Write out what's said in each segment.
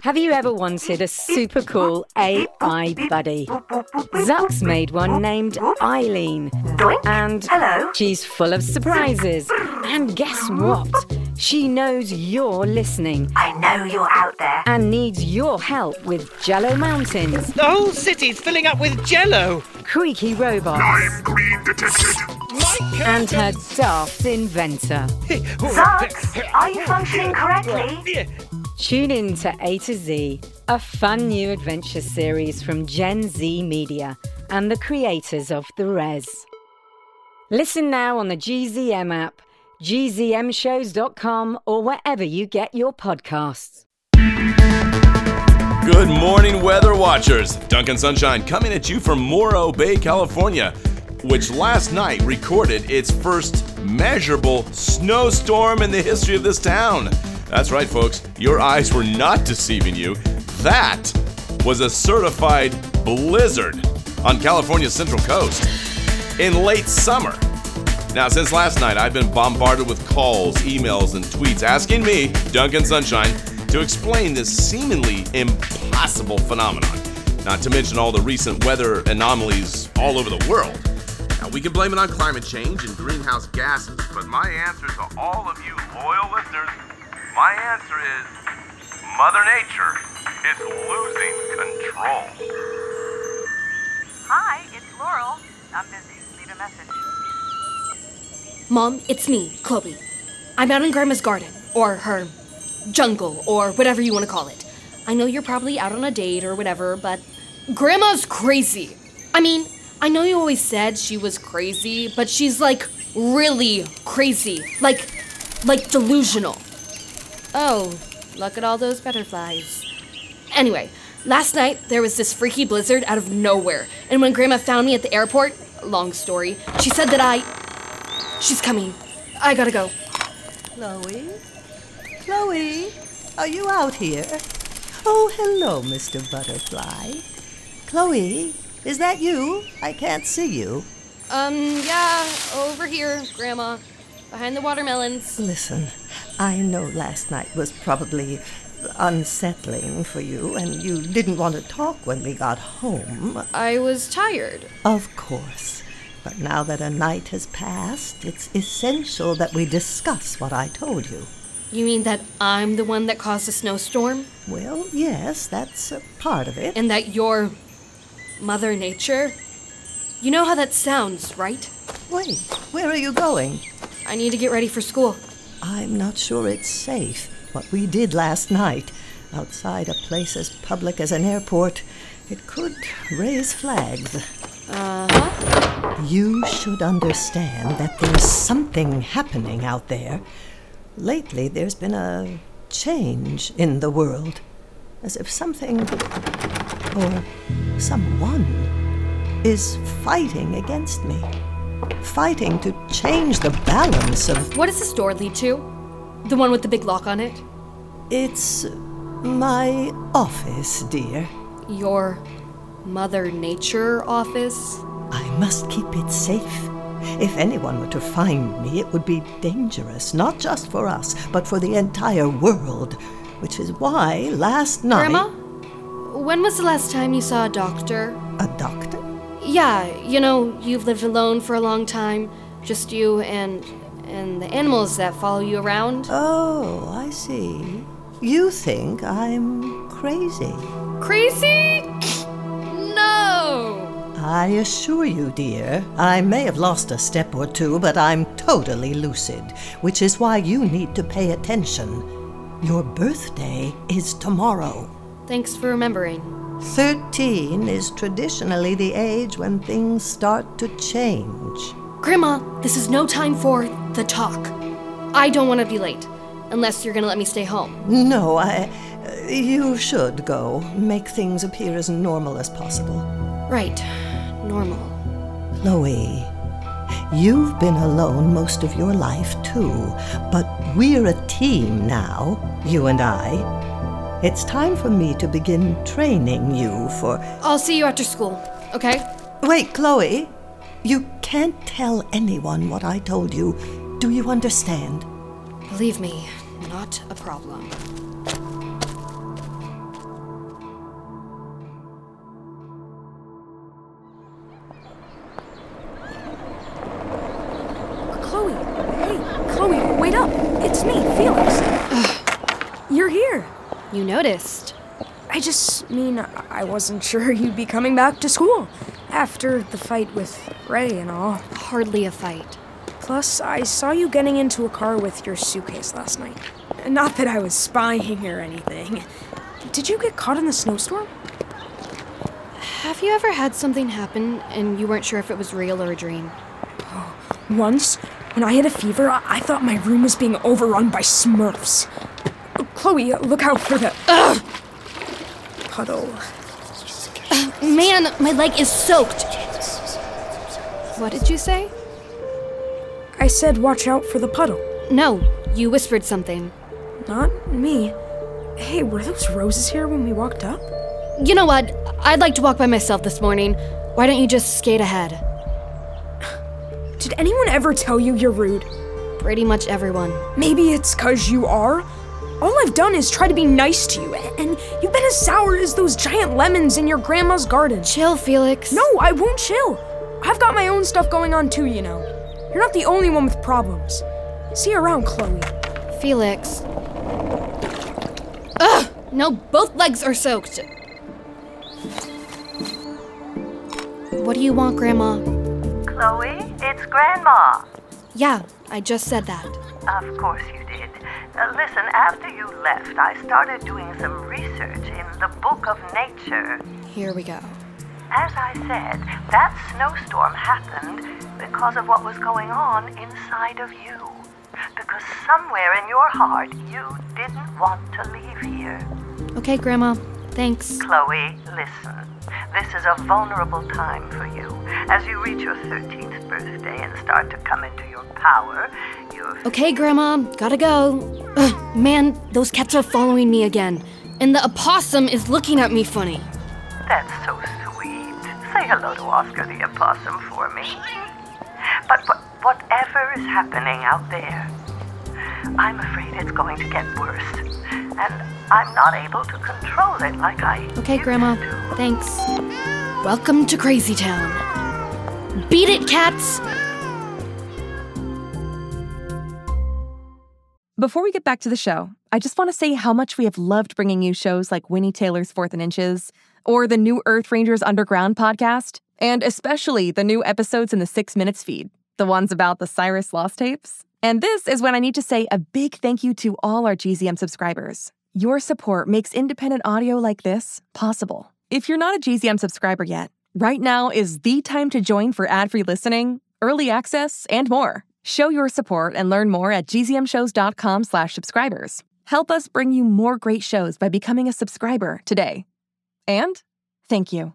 Have you ever wanted a super cool AI buddy? Zuck's made one named Eileen. And she's full of surprises. And guess what? She knows you're listening. I know you're out there. And needs your help with Jello Mountains. The whole city's filling up with Jello. Creaky robots. I'm green detected. And her daft inventor. Zucks, are you functioning correctly? Tune in to A to Z, a fun new adventure series from Gen Z Media and the creators of The Res. Listen now on the GZM app, gzmshows.com, or wherever you get your podcasts. Good morning, weather watchers. Duncan Sunshine coming at you from Morro Bay, California, which last night recorded its first measurable snowstorm in the history of this town. That's right, folks. Your eyes were not deceiving you. That was a certified blizzard on California's Central Coast in late summer. Now, since last night, I've been bombarded with calls, emails, and tweets asking me, Duncan Sunshine, to explain this seemingly impossible phenomenon, not to mention all the recent weather anomalies all over the world. Now, we can blame it on climate change and greenhouse gases, but my answer to all of you loyal listeners, my answer is Mother Nature is losing control. Hi, it's Laurel. I'm busy. Leave a message. Mom, it's me, Chloe. I'm out in Grandma's garden, or her jungle, or whatever you want to call it. I know you're probably out on a date or whatever, but Grandma's crazy. I mean, I know you always said she was crazy, but she's like really crazy. Like delusional. Oh, look at all those butterflies. Anyway, last night there was this freaky blizzard out of nowhere, and when Grandma found me at the airport, long story, she said that she's coming. I gotta go. Chloe, are you out here? Oh, hello, Mr. Butterfly. Chloe, is that you? I can't see you. Yeah, over here, Grandma, behind the watermelons. Listen, I know last night was probably unsettling for you, and you didn't want to talk when we got home. I was tired. Of course. But now that a night has passed, it's essential that we discuss what I told you. You mean that I'm the one that caused the snowstorm? Well, yes, that's a part of it. And that you're Mother Nature? You know how that sounds, right? Wait, where are you going? I need to get ready for school. I'm not sure it's safe. What we did last night, outside a place as public as an airport, it could raise flags. Uh-huh. You should understand that there's something happening out there. Lately, there's been a change in the world, as if something or someone is fighting against me, fighting to change the balance of... What does this door lead to? The one with the big lock on it? It's my office, dear. Your Mother Nature office? I must keep it safe. If anyone were to find me, it would be dangerous, not just for us, but for the entire world, which is why last night... Grandma? When was the last time you saw a doctor? A doctor? Yeah, you know, you've lived alone for a long time. Just you and the animals that follow you around. Oh, I see. You think I'm crazy. Crazy? No! I assure you, dear, I may have lost a step or two, but I'm totally lucid, which is why you need to pay attention. Your birthday is tomorrow. Thanks for remembering. 13 is traditionally the age when things start to change. Grandma, this is no time for the talk. I don't want to be late, unless you're going to let me stay home. No, you should go. Make things appear as normal as possible. Right. Normal. Chloe, you've been alone most of your life, too. But we're a team now, you and I. It's time for me to begin training you for... I'll see you after school, okay? Wait, Chloe. You can't tell anyone what I told you. Do you understand? Believe me, not a problem. You noticed. I just mean I wasn't sure you'd be coming back to school after the fight with Ray and all. Hardly a fight. Plus, I saw you getting into a car with your suitcase last night. Not that I was spying or anything. Did you get caught in the snowstorm? Have you ever had something happen and you weren't sure if it was real or a dream? Once, when I had a fever, I thought my room was being overrun by Smurfs. Chloe, look out for the puddle. Man, my leg is soaked. What did you say? I said watch out for the puddle. No, you whispered something. Not me. Hey, were those roses here when we walked up? You know what? I'd like to walk by myself this morning. Why don't you just skate ahead? Did anyone ever tell you you're rude? Pretty much everyone. Maybe it's 'cause you are? All I've done is try to be nice to you, and you've been as sour as those giant lemons in your grandma's garden. Chill, Felix. No, I won't chill. I've got my own stuff going on too, you know. You're not the only one with problems. See you around, Chloe. Felix. Ugh! No, both legs are soaked. What do you want, Grandma? Chloe, it's Grandma. Yeah, I just said that. Of course you did. Listen, after you left, I started doing some research in the Book of Nature. Here we go. As I said, that snowstorm happened because of what was going on inside of you. Because somewhere in your heart, you didn't want to leave here. Okay, Grandma. Thanks. Chloe, listen. This is a vulnerable time for you. As you reach your 13th birthday and start to come into your power, Okay, Grandma. Gotta go. Ugh, man, those cats are following me again. And the opossum is looking at me funny. That's so sweet. Say hello to Oscar the opossum for me. But whatever is happening out there, I'm afraid it's going to get worse. And I'm not able to control it like I Okay, used Grandma. to. Thanks. Welcome to Crazy Town. Beat it, cats! Before we get back to the show, I just want to say how much we have loved bringing you shows like Winnie Taylor's 4th and Inches, or the new Earth Rangers Underground podcast, and especially the new episodes in the 6 Minutes feed, the ones about the Cyrus Lost tapes. And this is when I need to say a big thank you to all our GZM subscribers. Your support makes independent audio like this possible. If you're not a GZM subscriber yet, right now is the time to join for ad-free listening, early access, and more. Show your support and learn more at gzmshows.com/subscribers. Help us bring you more great shows by becoming a subscriber today. And thank you.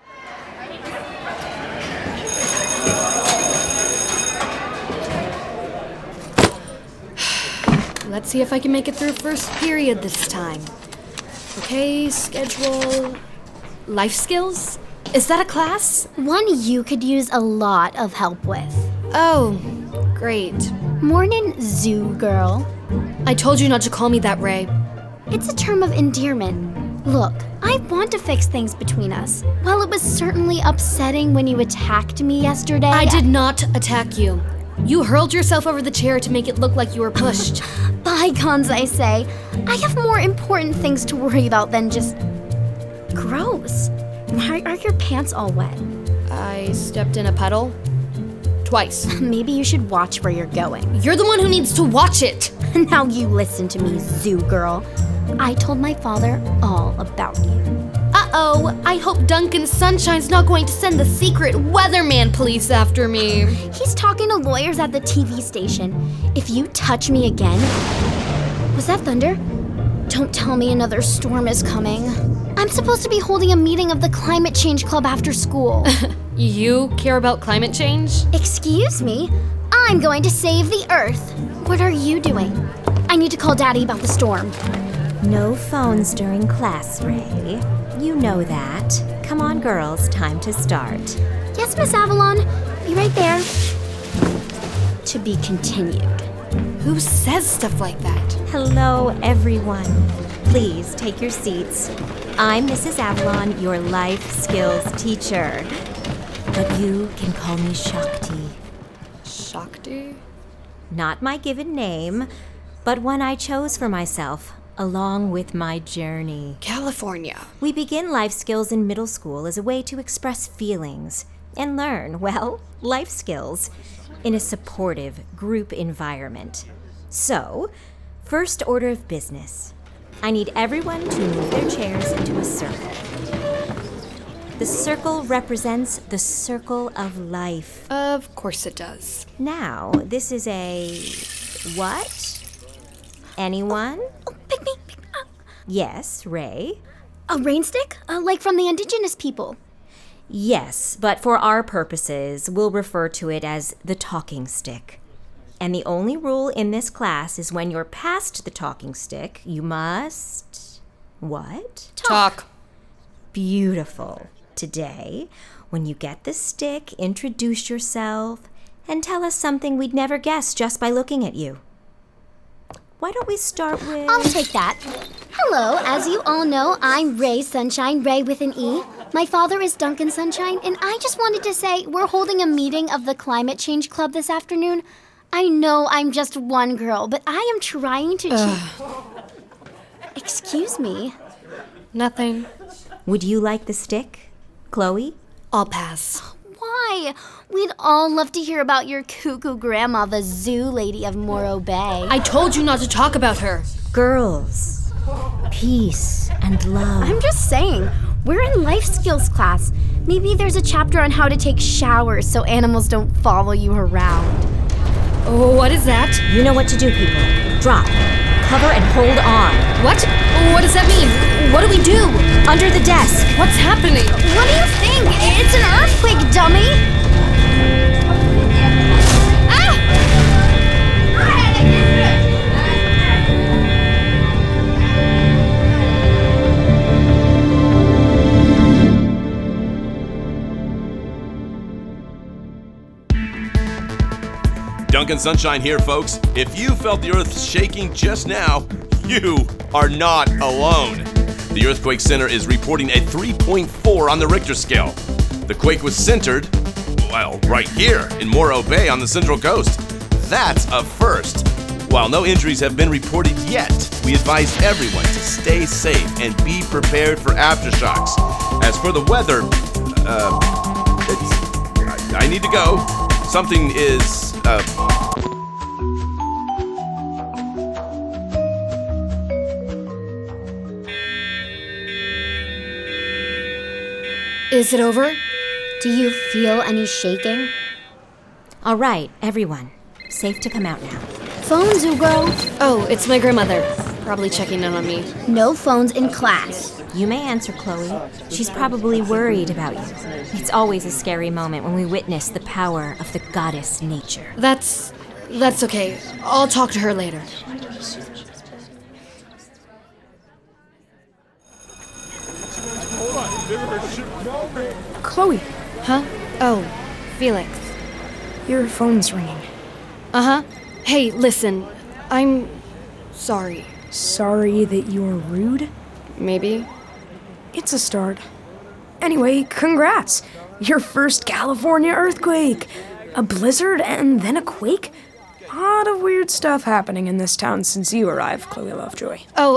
Let's see if I can make it through first period this time. Okay, schedule... Life skills? Is that a class? One you could use a lot of help with. Oh, great. Morning, zoo girl. I told you not to call me that, Ray. It's a term of endearment. Look, I want to fix things between us. While it was certainly upsetting when you attacked me yesterday... I did not attack you. You hurled yourself over the chair to make it look like you were pushed. Bygones, I say. I have more important things to worry about than just... Gross. Why are your pants all wet? I stepped in a puddle. Twice. Maybe you should watch where you're going. You're the one who needs to watch it. Now you listen to me, zoo girl. I told my father all about you. Uh-oh, I hope Duncan Sunshine's not going to send the secret weatherman police after me. He's talking to lawyers at the TV station. If you touch me again... Was that thunder? Don't tell me another storm is coming. I'm supposed to be holding a meeting of the Climate Change Club after school. You care about climate change? Excuse me? I'm going to save the Earth. What are you doing? I need to call Daddy about the storm. No phones during class, Ray. You know that. Come on, girls, time to start. Yes, Miss Avalon. Be right there. To be continued. Who says stuff like that? Hello, everyone. Please take your seats. I'm Mrs. Avalon, your life skills teacher. But you can call me Shakti. Shakti? Not my given name, but one I chose for myself along with my journey. California. We begin life skills in middle school as a way to express feelings and learn, well, life skills in a supportive group environment. So, first order of business. I need everyone to move their chairs into a circle. The circle represents the circle of life. Of course it does. Now, this is a what? Anyone? Pick me. Yes, Ray? A rain stick? Like from the indigenous people. Yes, but for our purposes, we'll refer to it as the talking stick. And the only rule in this class is when you're past the talking stick, you must... what? Talk. Beautiful. Today, when you get the stick, introduce yourself and tell us something we'd never guess just by looking at you. Why don't we start with... I'll take that. Hello, as you all know, I'm Ray Sunshine, Ray with an E. My father is Duncan Sunshine, and I just wanted to say we're holding a meeting of the Climate Change Club this afternoon. I know I'm just one girl, but I am trying to... Excuse me. Nothing. Would you like the stick, Chloe? I'll pass. Why? We'd all love to hear about your cuckoo grandma, the zoo lady of Morro Bay. I told you not to talk about her. Girls, peace and love. I'm just saying, we're in life skills class. Maybe there's a chapter on how to take showers so animals don't follow you around. Oh, what is that? You know what to do, people. Drop, cover, and hold on. What? What does that mean? What do we do? Under the desk. What's happening? What do you think? It's an earthquake, dummy! Duncan Sunshine here, folks. If you felt the earth shaking just now, you are not alone. The Earthquake Center is reporting a 3.4 on the Richter scale. The quake was centered, well, right here in Morro Bay on the Central Coast. That's a first. While no injuries have been reported yet, we advise everyone to stay safe and be prepared for aftershocks. As for the weather, I need to go. Something is, Is it over? Do you feel any shaking? All right, everyone. Safe to come out now. Phones, Ugo. Oh, it's my grandmother. Probably checking in on me. No phones in class. You may answer, Chloe. She's probably worried about you. It's always a scary moment when we witness the power of the goddess nature. That's okay. I'll talk to her later. Chloe, Huh? Oh, Felix. your phone's ringing. Uh-huh. Hey, listen. I'm sorry. Sorry that you were rude? Maybe. It's a start. Anyway, congrats! Your first California earthquake! A blizzard and then a quake? A lot of weird stuff happening in this town since you arrived, Chloe Lovejoy. Oh,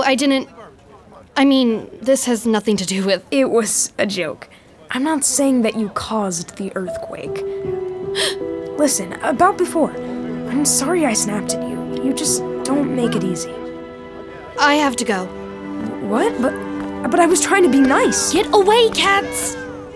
this has nothing to do with... It was a joke. I'm not saying that you caused the earthquake. Listen, about before. I'm sorry I snapped at you. You just don't make it easy. I have to go. What? But I was trying to be nice. Get away, cats!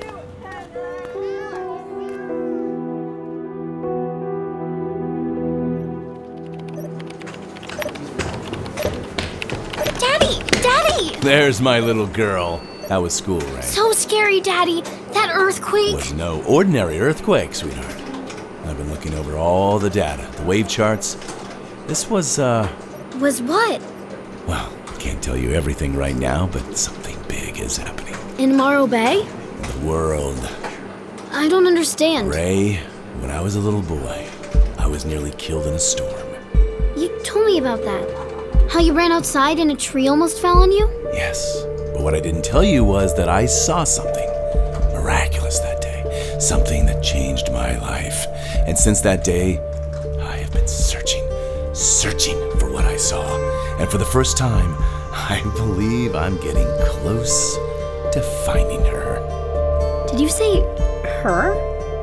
Daddy! there's my little girl. How was school, Ray? So scary, Daddy. That earthquake. Was no ordinary earthquake, sweetheart. I've been looking over all the data, the wave charts. This was, Was what? well, I can't tell you everything right now, but something big is happening. In Morro Bay? In the world. I don't understand. Ray, when I was a little boy, I was nearly killed in a storm. You told me about that. How you ran outside and a tree almost fell on you? Yes, but what I didn't tell you was that I saw something miraculous that day. Something that changed my life. And since that day, I have been searching for what I saw. And for the first time, I believe I'm getting close to finding her. Did you say her?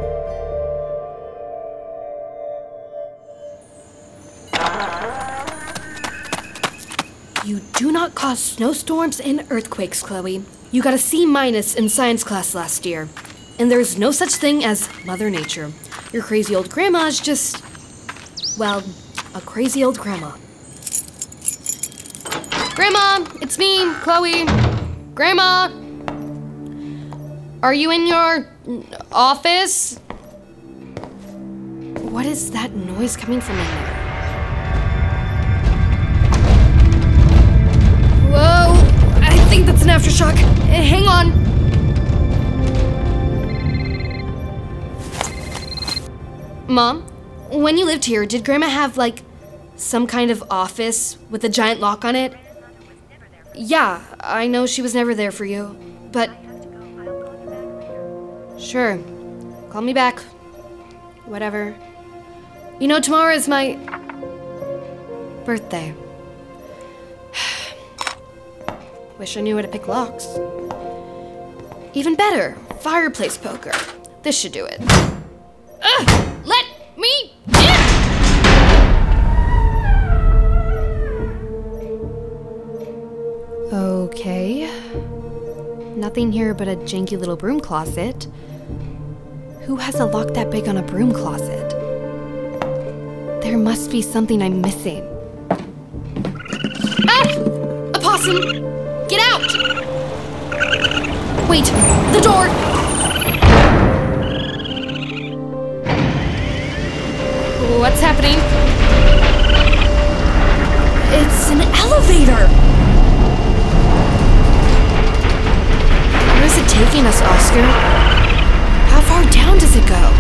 You do not cause snowstorms and earthquakes, Chloe. You got a C- in science class last year. And there's no such thing as Mother Nature. Your crazy old grandma's just, well, a crazy old grandma. Grandma, it's me, Chloe. Grandma! Are you in your office? What is that noise coming from in there? Whoa! I think that's an aftershock. Hang on. Mom, when you lived here, did Grandma have, like, some kind of office with a giant lock on it? Yeah, I know she was never there for you, but... Sure. Call me back. Whatever. You know, tomorrow is my... birthday. Wish I knew how to pick locks. Even better, fireplace poker. This should do it. Ugh! Let me in! Okay. Nothing here but a janky little broom closet. Who has a lock that big on a broom closet? There must be something I'm missing. Ah! A possum! Get out! Wait, the door! What's happening? It's an elevator! Where is it taking us, Oscar? How far down does it go?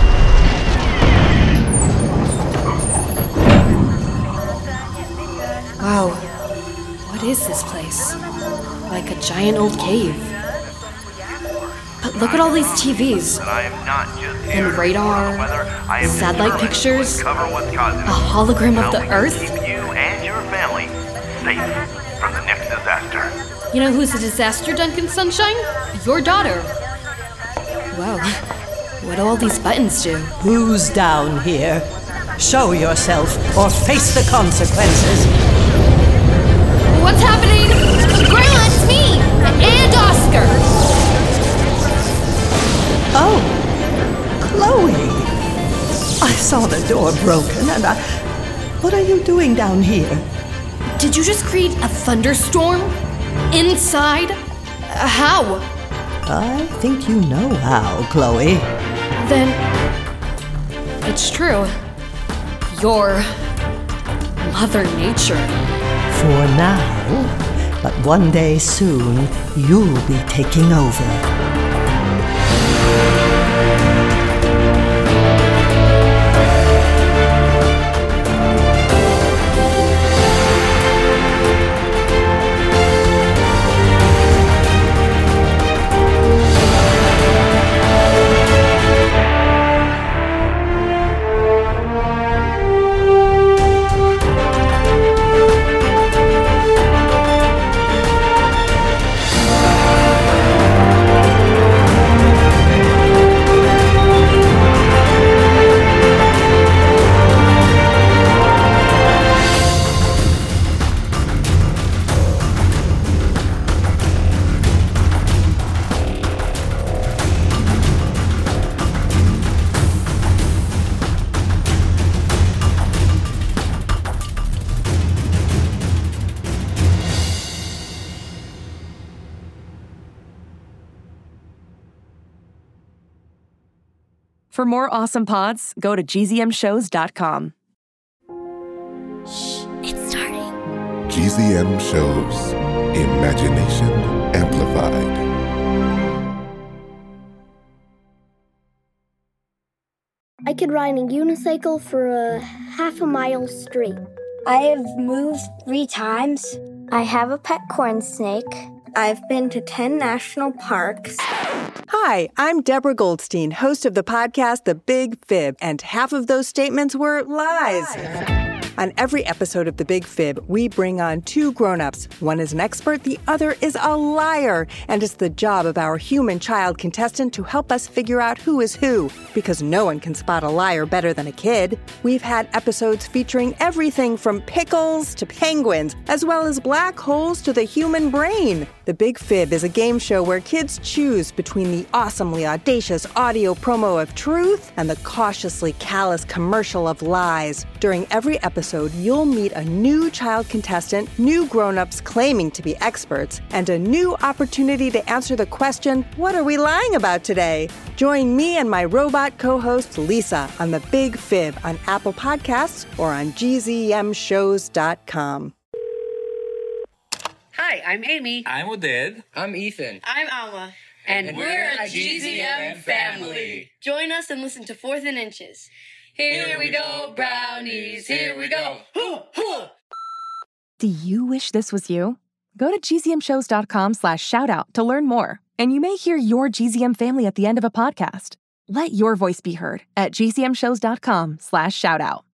Wow, what is this place? Like a giant old cave. But look at all these TVs. And radar, satellite pictures, a hologram of the Earth. Keep you and your family safe from the next disaster. You know who's a disaster, Duncan Sunshine? Your daughter. Whoa, what do all these buttons do? Who's down here? Show yourself or face the consequences. What's happening? Grandma, it's me! And Oscar! Oh, Chloe! I saw the door broken and What are you doing down here? Did you just create a thunderstorm? Inside? How? I think you know how, Chloe. Then... it's true. You're... Mother Nature. For now, but one day soon, you'll be taking over. For more awesome pods, go to gzmshows.com. Shh, it's starting. GZM Shows. Imagination Amplified. I could ride a unicycle for a half a mile straight. I have moved 3 times. I have a pet corn snake. I've been to 10 national parks. Hi, I'm Deborah Goldstein, host of the podcast The Big Fib, and half of those statements were lies. On every episode of The Big Fib, we bring on two grown-ups. One is an expert, the other is a liar. And it's the job of our human child contestant to help us figure out who is who, because no one can spot a liar better than a kid. We've had episodes featuring everything from pickles to penguins, as well as black holes to the human brain. The Big Fib is a game show where kids choose between the awesomely audacious audio promo of truth and the cautiously callous commercial of lies. During every episode, you'll meet a new child contestant, new grown-ups claiming to be experts, and a new opportunity to answer the question, what are we lying about today? Join me and my robot co-host Lisa on The Big Fib on Apple Podcasts or on gzmshows.com. Hi, I'm Amy. I'm Oded. I'm Ethan. I'm Alma. And we're a GZM family. Join us and listen to 4th and Inches. Here we go, brownies. Here we go. Do you wish this was you? Go to gzmshows.com/shoutout to learn more, and you may hear your GZM family at the end of a podcast. Let your voice be heard at gzmshows.com/shoutout.